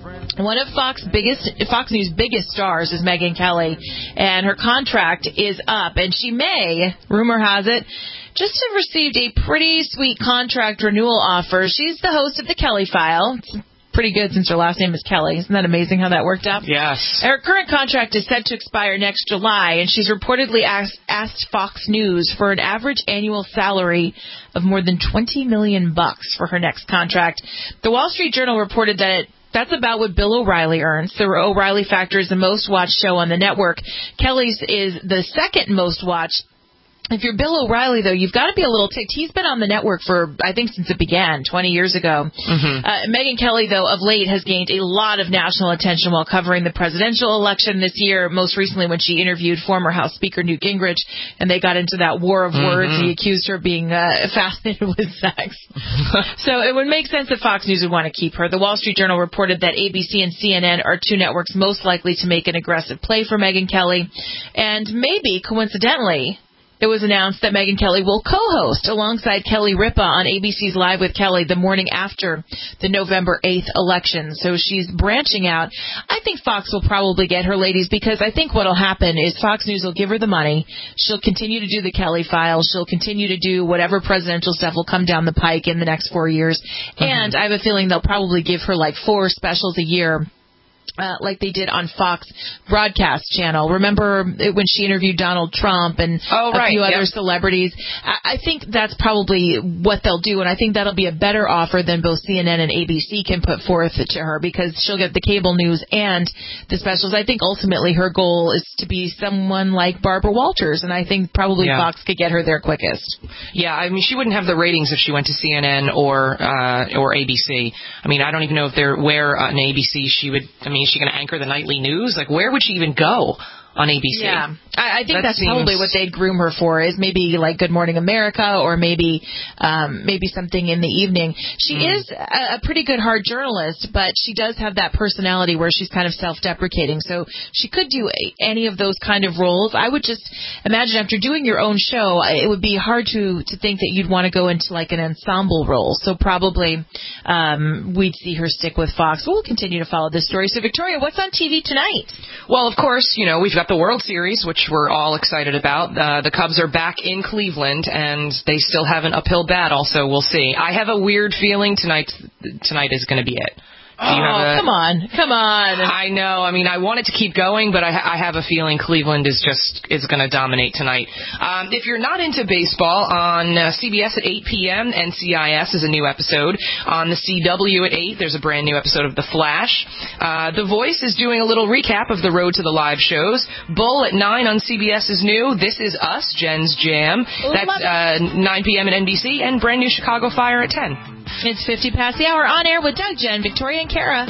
One of Fox News' biggest stars is Megyn Kelly, and her contract is up, and she may, rumor has it, just have received a pretty sweet contract renewal offer. She's the host of The Kelly File. It's pretty good since her last name is Kelly. Isn't that amazing how that worked out? Yes. Her current contract is set to expire next July, and she's reportedly asked Fox News for an average annual salary of more than $20 million for her next contract. The Wall Street Journal reported that that's about what Bill O'Reilly earns. The O'Reilly Factor is the most watched show on the network. Kelly's is the second most watched. If you're Bill O'Reilly, though, you've got to be a little ticked. He's been on the network for, I think, since it began 20 years ago. Megyn Kelly, though, of late has gained a lot of national attention while covering the presidential election this year, most recently when she interviewed former House Speaker Newt Gingrich, and they got into that war of words. He accused her of being fascinated with sex. So it would make sense that Fox News would want to keep her. The Wall Street Journal reported that ABC and CNN are two networks most likely to make an aggressive play for Megyn Kelly, and maybe, coincidentally, it was announced that Megyn Kelly will co-host alongside Kelly Ripa on ABC's Live with Kelly the morning after the November 8th election. So she's branching out. I think Fox will probably get her, ladies, because I think what will happen is Fox News will give her the money. She'll continue to do the Kelly Files. She'll continue to do whatever presidential stuff will come down the pike in the next 4 years. And I have a feeling they'll probably give her like 4 specials a year. Like they did on Fox broadcast channel. Remember when she interviewed Donald Trump and a few other celebrities? I think that's probably what they'll do, and I think that'll be a better offer than both CNN and ABC can put forth to her, because she'll get the cable news and the specials. I think ultimately her goal is to be someone like Barbara Walters, and I think probably Fox could get her there quickest. Yeah, I mean, she wouldn't have the ratings if she went to CNN or ABC. I mean, I don't even know if where on ABC she would. I mean, is she going to anchor the nightly news? Like, where would she even go on ABC? Yeah, I think that's probably what they'd groom her for, is maybe like Good Morning America, or maybe something in the evening. She is a pretty good hard journalist, but she does have that personality where she's kind of self-deprecating, so she could do any of those kind of roles. I would just imagine after doing your own show, it would be hard to think that you'd want to go into like an ensemble role, so probably we'd see her stick with Fox. We'll continue to follow this story. So Victoria, what's on TV tonight? Well, of course, you know, we've got got the World Series, which we're all excited about. The Cubs are back in Cleveland, and they still have an uphill battle, so we'll see. I have a weird feeling tonight is going to be it. Come on. I know. I mean, I want it to keep going, but I have a feeling Cleveland is going to dominate tonight. If you're not into baseball, on CBS at 8 p.m., NCIS is a new episode. On the CW at 8, there's a brand new episode of The Flash. The Voice is doing a little recap of the road to the live shows. Bull at 9 on CBS is new. This Is Us, Jen's Jam. That's 9 p.m. at NBC, and brand new Chicago Fire at 10. It's 50 past the hour. On air with Doug, Jen, Victoria, and Kara.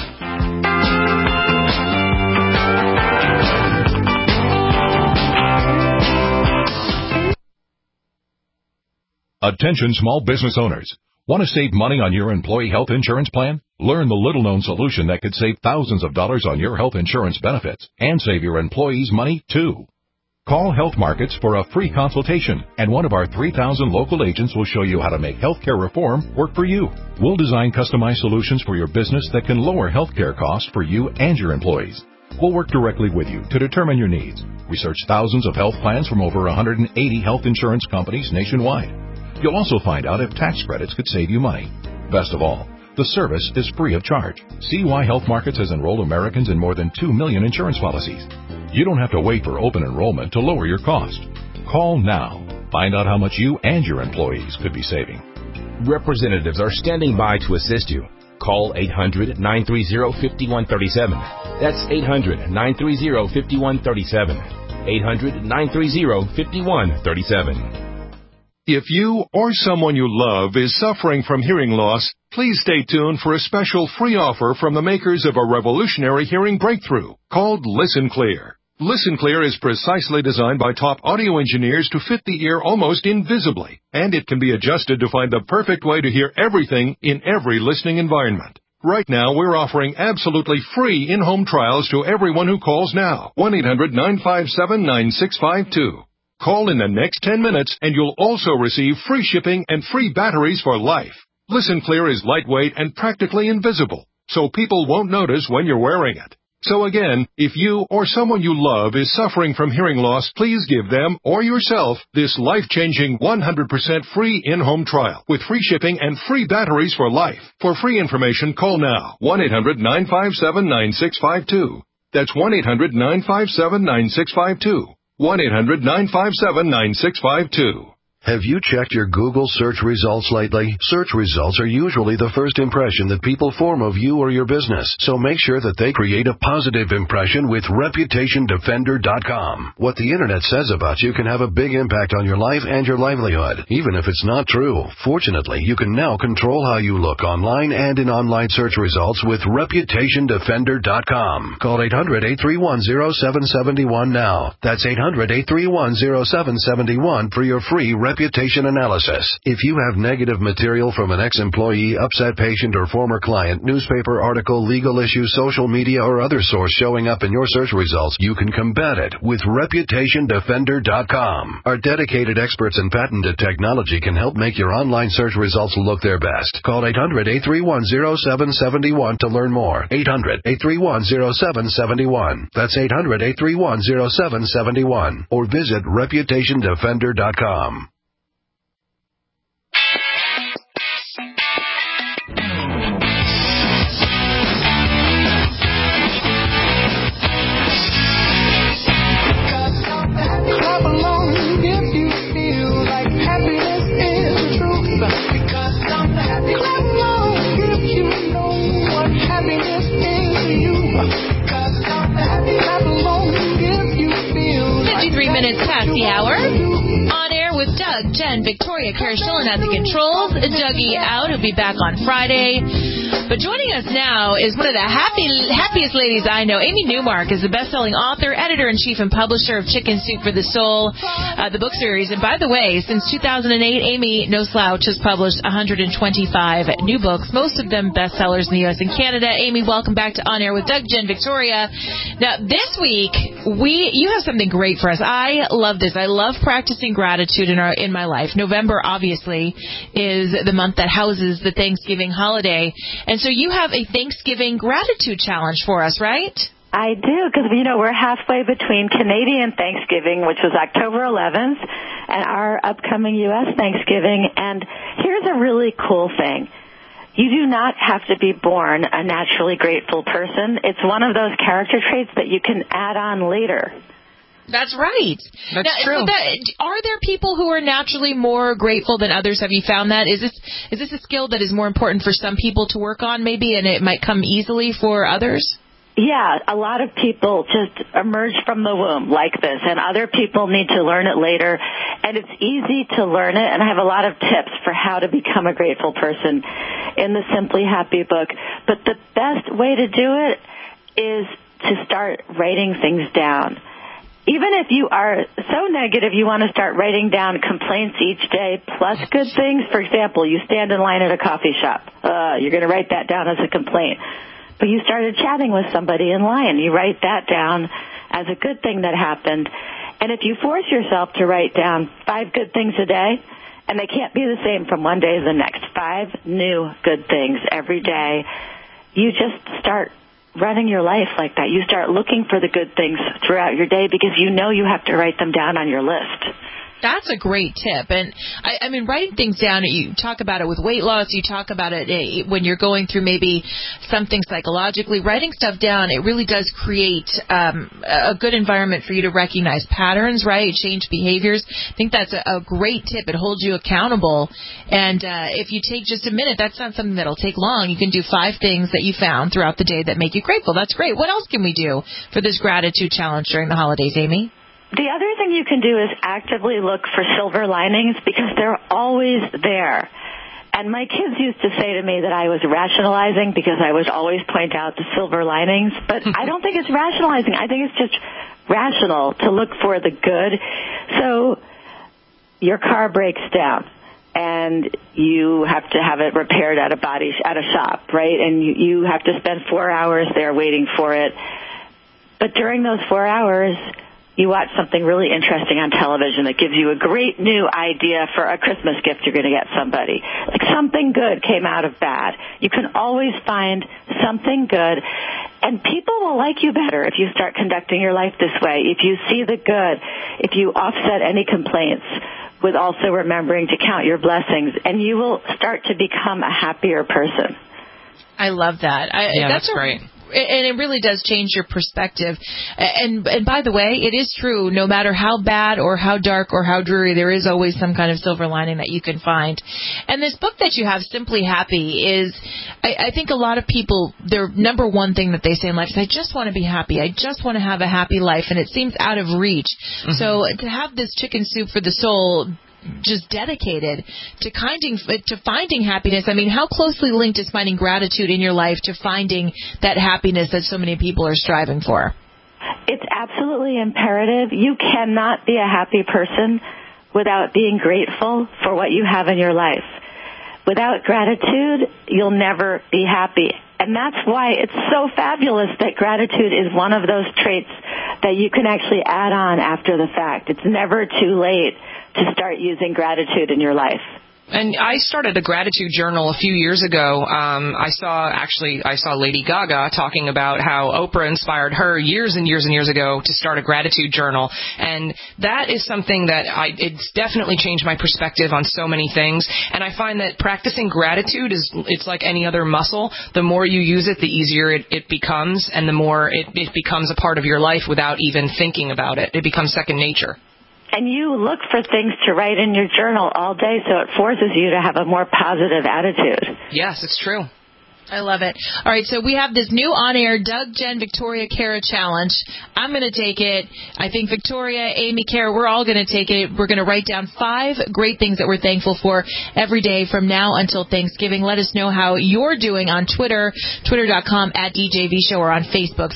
Attention small business owners. Want to save money on your employee health insurance plan? Learn the little-known solution that could save thousands of dollars on your health insurance benefits and save your employees money, too. Call Health Markets for a free consultation, and one of our 3,000 local agents will show you how to make healthcare reform work for you. We'll design customized solutions for your business that can lower healthcare costs for you and your employees. We'll work directly with you to determine your needs. Research thousands of health plans from over 180 health insurance companies nationwide. You'll also find out if tax credits could save you money. Best of all, the service is free of charge. See why Health Markets has enrolled Americans in more than 2 million insurance policies. You don't have to wait for open enrollment to lower your cost. Call now. Find out how much you and your employees could be saving. Representatives are standing by to assist you. Call 800-930-5137. That's 800-930-5137. 800-930-5137. If you or someone you love is suffering from hearing loss, please stay tuned for a special free offer from the makers of a revolutionary hearing breakthrough called Listen Clear. Listen Clear is precisely designed by top audio engineers to fit the ear almost invisibly, and it can be adjusted to find the perfect way to hear everything in every listening environment. Right now, we're offering absolutely free in-home trials to everyone who calls now. 1-800-957-9652. Call in the next 10 minutes, and you'll also receive free shipping and free batteries for life. Listen Clear is lightweight and practically invisible, so people won't notice when you're wearing it. So again, if you or someone you love is suffering from hearing loss, please give them or yourself this life-changing 100% free in-home trial with free shipping and free batteries for life. For free information, call now. 1-800-957-9652. That's 1-800-957-9652. 1-800-957-9652. Have you checked your Google search results lately? Search results are usually the first impression that people form of you or your business, so make sure that they create a positive impression with ReputationDefender.com. What the Internet says about you can have a big impact on your life and your livelihood, even if it's not true. Fortunately, you can now control how you look online and in online search results with ReputationDefender.com. Call 800-831-0771 now. That's 800-831-0771 for your free reputation analysis. If you have negative material from an ex-employee, upset patient, or former client, newspaper article, legal issue, social media, or other source showing up in your search results, you can combat it with ReputationDefender.com. Our dedicated experts in patented technology can help make your online search results look their best. Call 800-831-0771 to learn more. 800-831-0771. That's 800-831-0771. Or visit ReputationDefender.com. Past the hour. On air with Doug, Jen, Victoria, Kara Schillen at the controls. Dougie out. He'll be back on Friday. But joining us now is one of the happiest ladies I know. Amy Newmark is the best-selling author, editor-in-chief, and publisher of Chicken Soup for the Soul, the book series. And by the way, since 2008, Amy, no slouch, has published 125 new books, most of them bestsellers in the U.S. and Canada. Amy, welcome back to On Air with Doug, Jen, Victoria. Now, this week, you have something great for us. I love this. I love practicing gratitude in my life. November, obviously, is the month that houses the Thanksgiving holiday. And so you have a Thanksgiving gratitude challenge for us, right? I do, because, we're halfway between Canadian Thanksgiving, which was October 11th, and our upcoming U.S. Thanksgiving. And here's a really cool thing. You do not have to be born a naturally grateful person. It's one of those character traits that you can add on later. That's right. That's true. Are there people who are naturally more grateful than others? Have you found that? Is this a skill that is more important for some people to work on maybe, and it might come easily for others? Yeah, a lot of people just emerge from the womb like this, and other people need to learn it later. And it's easy to learn it, and I have a lot of tips for how to become a grateful person in the Simply Happy book. But the best way to do it is to start writing things down. Even if you are so negative, you want to start writing down complaints each day plus good things. For example, you stand in line at a coffee shop. You're going to write that down as a complaint. But you started chatting with somebody in line. You write that down as a good thing that happened. And if you force yourself to write down 5 good things a day, and they can't be the same from one day to the next, 5 new good things every day, you just start running your life like that. You start looking for the good things throughout your day because you know you have to write them down on your list. That's a great tip. And I mean, writing things down, you talk about it with weight loss, you talk about it when you're going through maybe something psychologically. Writing stuff down, it really does create a good environment for you to recognize patterns, right? Change behaviors. I think that's a great tip. It holds you accountable. And if you take just a minute, that's not something that'll take long. You can do 5 things that you found throughout the day that make you grateful. That's great. What else can we do for this gratitude challenge during the holidays, Amy? The other thing you can do is actively look for silver linings because they're always there. And my kids used to say to me that I was rationalizing because I would always point out the silver linings. But I don't think it's rationalizing. I think it's just rational to look for the good. So your car breaks down and you have to have it repaired at a shop, right? And you have to spend 4 hours there waiting for it. But during those 4 hours, you watch something really interesting on television that gives you a great new idea for a Christmas gift you're going to get somebody. Like something good came out of bad. You can always find something good. And people will like you better if you start conducting your life this way. If you see the good, if you offset any complaints with also remembering to count your blessings, and you will start to become a happier person. I love that. That's great. And it really does change your perspective. And by the way, it is true, no matter how bad or how dark or how dreary, there is always some kind of silver lining that you can find. And this book that you have, Simply Happy, is, I think a lot of people, their number one thing that they say in life is, I just want to be happy. I just want to have a happy life. And it seems out of reach. Mm-hmm. So to have this Chicken Soup for the Soul just dedicated to finding happiness. I mean, how closely linked is finding gratitude in your life to finding that happiness that so many people are striving for? It's absolutely imperative. You cannot be a happy person without being grateful for what you have in your life. Without gratitude, you'll never be happy. And that's why it's so fabulous that gratitude is one of those traits that you can actually add on after the fact. It's never too late to start using gratitude in your life. And I started a gratitude journal a few years ago. I saw Lady Gaga talking about how Oprah inspired her years and years and years ago to start a gratitude journal. And that is something that it's definitely changed my perspective on so many things. And I find that practicing gratitude it's like any other muscle. The more you use it, the easier it becomes, and the more it becomes a part of your life without even thinking about it. It becomes second nature. And you look for things to write in your journal all day, so it forces you to have a more positive attitude. Yes, it's true. I love it. All right, so we have this new on-air Doug, Jen, Victoria, Kara challenge. I'm going to take it. I think Victoria, Amy, Kara, we're all going to take it. We're going to write down 5 great things that we're thankful for every day from now until Thanksgiving. Let us know how you're doing on Twitter, twitter.com@DJVShow, or on Facebook,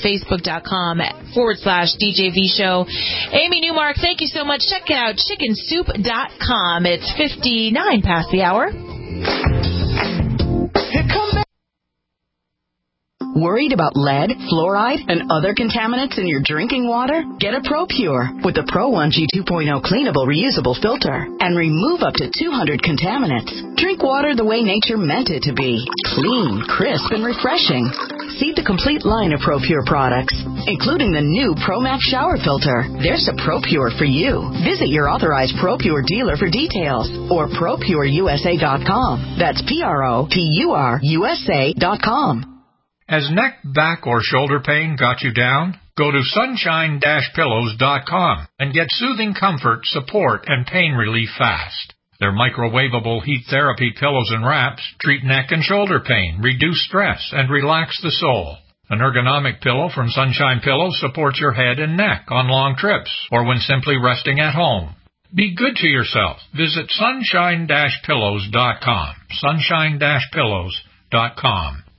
facebook.com/DJVShow. Amy Newmark, thank you so much. Check it out, chickensoup.com. It's 59 past the hour. Worried about lead, fluoride, and other contaminants in your drinking water? Get a ProPure with the Pro 1G 2.0 cleanable reusable filter and remove up to 200 contaminants. Drink water the way nature meant it to be. Clean, crisp, and refreshing. see the complete line of ProPure products, including the new ProMax shower filter. There's a ProPure for you. Visit your authorized ProPure dealer for details or ProPureUSA.com. That's ProPureUSA.com. Has neck, back, or shoulder pain got you down? Go to sunshine-pillows.com and get soothing comfort, support, and pain relief fast. Their microwavable heat therapy pillows and wraps treat neck and shoulder pain, reduce stress, and relax the soul. An ergonomic pillow from Sunshine Pillows supports your head and neck on long trips or when simply resting at home. Be good to yourself. Visit sunshine-pillows.com. Sunshine-pillows.com.